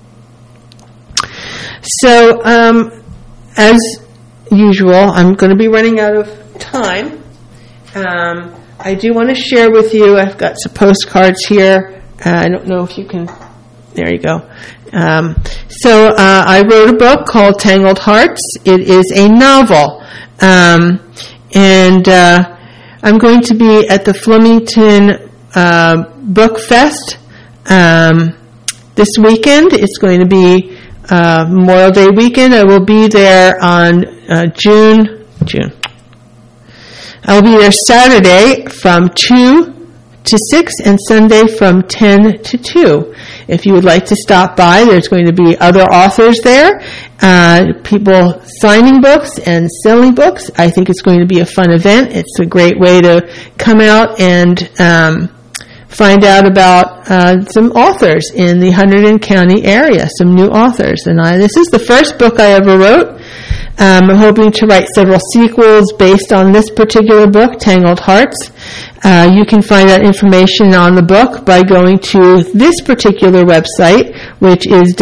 So, as usual, I'm going to be running out of time. I do want to share with you, I've got some postcards here. I don't know if you can, there you go. So I wrote a book called Tangled Hearts. It is a novel. And I'm going to be at the Flemington Book Fest this weekend. It's going to be Memorial Day weekend. I will be there on June. I will be there Saturday from 2 to 6 and Sunday from 10 to 2. If you would like to stop by, there's going to be other authors there, people signing books and selling books. I think it's going to be a fun event. It's a great way to come out and find out about some authors in the Hunterdon County area, some new authors. And this is the first book I ever wrote. I'm hoping to write several sequels based on this particular book, Tangled Hearts. You can find that information on the book by going to this particular website, which is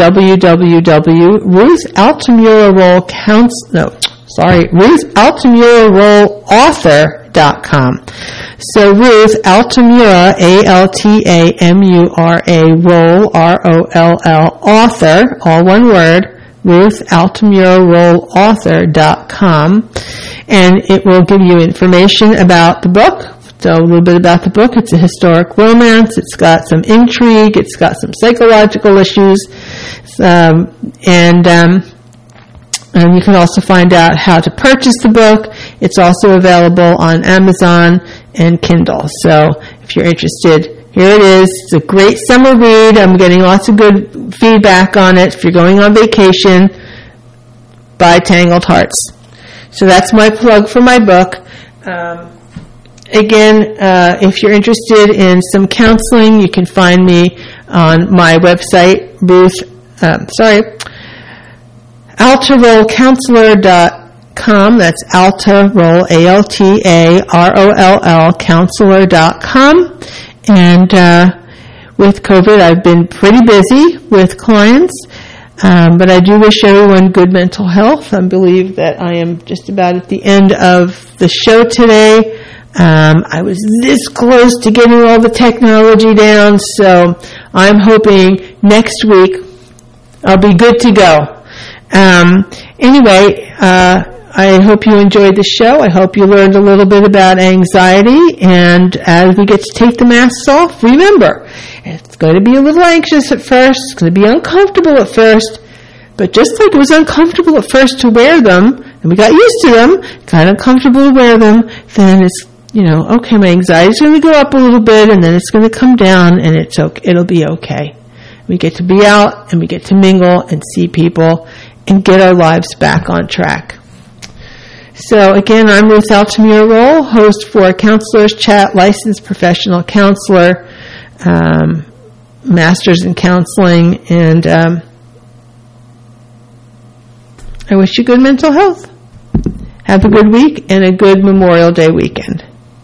RuthAltamura.com. So Ruth Altamura, Altamura, Roll, ROLL, author, all one word, RuthAltamuraRollAuthor.com, and it will give you information about the book. So a little bit about the book. It's a historic romance. It's got some intrigue. It's got some psychological issues. And you can also find out how to purchase the book. It's also available on Amazon and Kindle. So if you're interested, here it is. It's a great summer read. I'm getting lots of good feedback on it. If you're going on vacation, buy Tangled Hearts. So that's my plug for my book. Again, if you're interested in some counseling, you can find me on my website, AltaRollCounselor.com. That's AltaRoll, ALTAROLL, Counselor.com. And with COVID, I've been pretty busy with clients, but I do wish everyone good mental health. I believe that I am just about at the end of the show today. I was this close to getting all the technology down, so I'm hoping next week I'll be good to go. Anyway, I hope you enjoyed the show. I hope you learned a little bit about anxiety, and as we get to take the masks off, remember, it's going to be a little anxious at first, it's going to be uncomfortable at first, but just like it was uncomfortable at first to wear them, and we got used to them, kind of comfortable to wear them, then it's, okay, my anxiety's going to go up a little bit, and then it's going to come down, and it's okay, it'll be okay. We get to be out, and we get to mingle and see people, and get our lives back on track. So again, I'm Ruth Altamura Roll, host for Counselors Chat, licensed professional counselor, master's in counseling, and I wish you good mental health. Have a good week and a good Memorial Day weekend.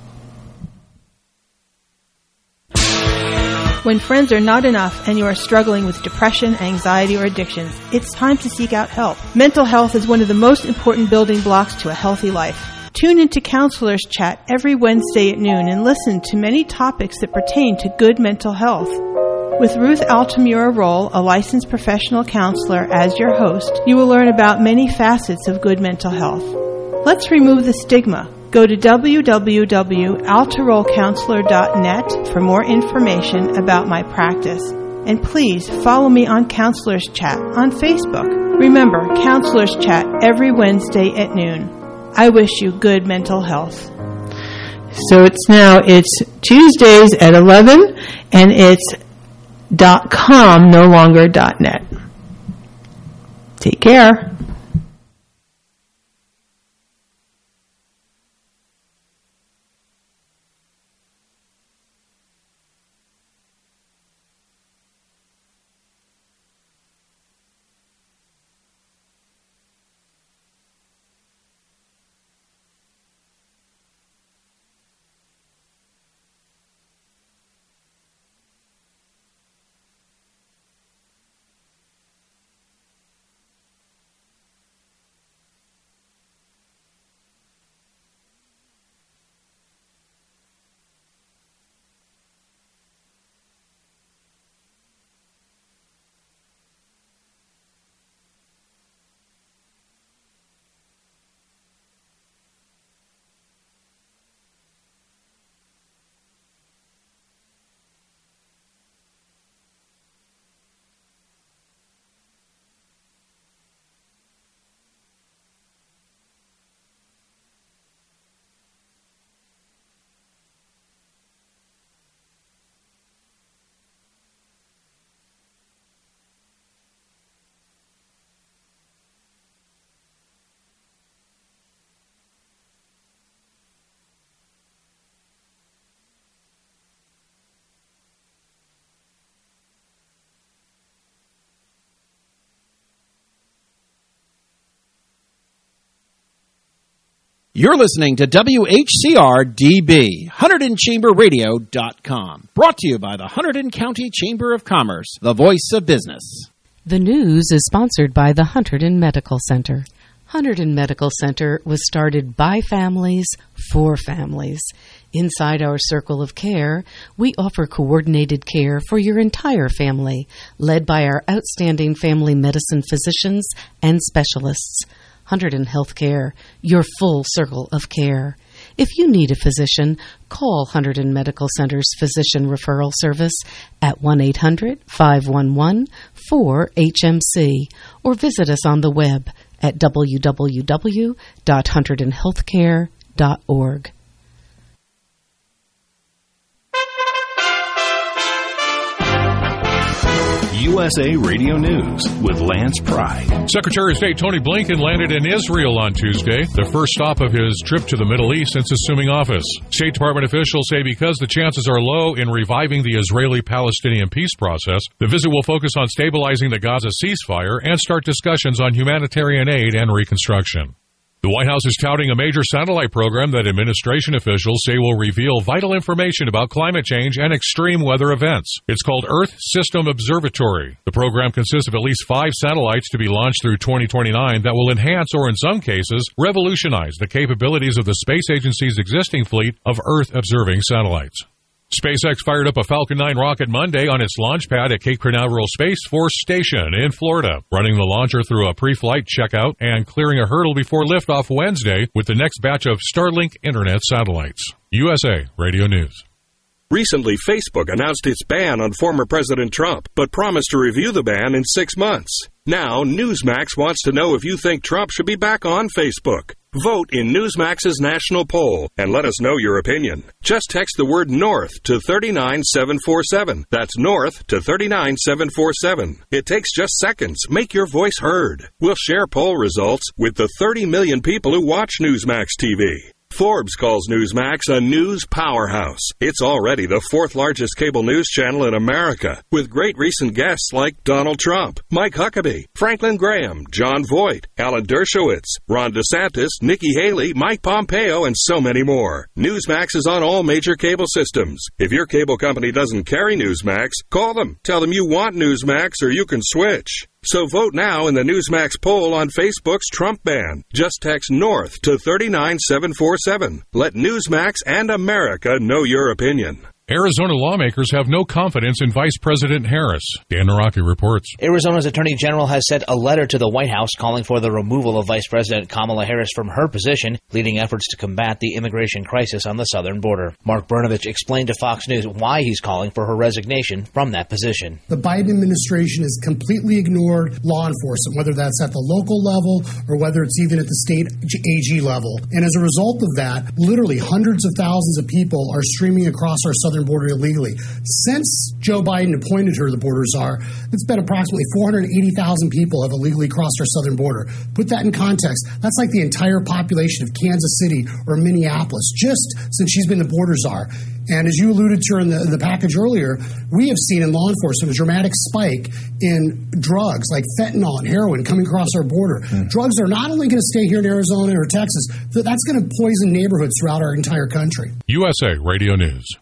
When friends are not enough and you are struggling with depression, anxiety, or addictions, it's time to seek out help. Mental health is one of the most important building blocks to a healthy life. Tune into Counselors Chat every Wednesday at noon and listen to many topics that pertain to good mental health. With Ruth Altamura Roll, a licensed professional counselor, as your host, you will learn about many facets of good mental health. Let's remove the stigma. Go to www.altarollcounselor.net for more information about my practice. And please follow me on Counselors Chat on Facebook. Remember, Counselors Chat every Wednesday at noon. I wish you good mental health. So it's Tuesdays at 11, and it's .com, no longer .net. Take care. You're listening to WHCR-DB, HunterdonChamberRadio.com. Brought to you by the Hunterdon County Chamber of Commerce, the voice of business. The news is sponsored by the Hunterdon Medical Center. Hunterdon Medical Center was started by families for families. Inside our circle of care, we offer coordinated care for your entire family, led by our outstanding family medicine physicians and specialists. Hunterdon Healthcare, your full circle of care. If you need a physician, call Hunterdon Medical Center's Physician Referral Service at 1-800-511-4HMC or visit us on the web at www.hunterdonhealthcare.org. USA Radio News with Lance Pry. Secretary of State Tony Blinken landed in Israel on Tuesday, the first stop of his trip to the Middle East since assuming office. State Department officials say because the chances are low in reviving the Israeli-Palestinian peace process, the visit will focus on stabilizing the Gaza ceasefire and start discussions on humanitarian aid and reconstruction. The White House is touting a major satellite program that administration officials say will reveal vital information about climate change and extreme weather events. It's called Earth System Observatory. The program consists of at least 5 satellites to be launched through 2029 that will enhance or, in some cases, revolutionize the capabilities of the space agency's existing fleet of Earth-observing satellites. SpaceX fired up a Falcon 9 rocket Monday on its launch pad at Cape Canaveral Space Force Station in Florida, running the launcher through a pre-flight checkout and clearing a hurdle before liftoff Wednesday with the next batch of Starlink Internet satellites. USA Radio News. Recently, Facebook announced its ban on former President Trump, but promised to review the ban in 6 months. Now, Newsmax wants to know if you think Trump should be back on Facebook. Vote in Newsmax's national poll and let us know your opinion. Just text the word NORTH to 39747. That's NORTH to 39747. It takes just seconds. Make your voice heard. We'll share poll results with the 30 million people who watch Newsmax TV. Forbes calls Newsmax a news powerhouse. It's already the 4th largest cable news channel in America, with great recent guests like Donald Trump, Mike Huckabee, Franklin Graham, John Voight, Alan Dershowitz, Ron DeSantis, Nikki Haley, Mike Pompeo, and so many more. Newsmax is on all major cable systems. If your cable company doesn't carry Newsmax, call them. Tell them you want Newsmax or you can switch. So vote now in the Newsmax poll on Facebook's Trump ban. Just text NORTH to 39747. Let Newsmax and America know your opinion. Arizona lawmakers have no confidence in Vice President Harris. Dan Naraki reports. Arizona's Attorney General has sent a letter to the White House calling for the removal of Vice President Kamala Harris from her position, leading efforts to combat the immigration crisis on the southern border. Mark Brnovich explained to Fox News why he's calling for her resignation from that position. The Biden administration has completely ignored law enforcement, whether that's at the local level or whether it's even at the state AG level. And as a result of that, literally hundreds of thousands of people are streaming across our southern southern border illegally. Since Joe Biden appointed her the border czar, it's been approximately 480,000 people have illegally crossed our southern border. Put that in context. That's like the entire population of Kansas City or Minneapolis, just since she's been the border czar. And as you alluded to in the package earlier, we have seen in law enforcement a dramatic spike in drugs like fentanyl and heroin coming across our border. Drugs are not only going to stay here in Arizona or Texas, that's going to poison neighborhoods throughout our entire country. USA Radio News.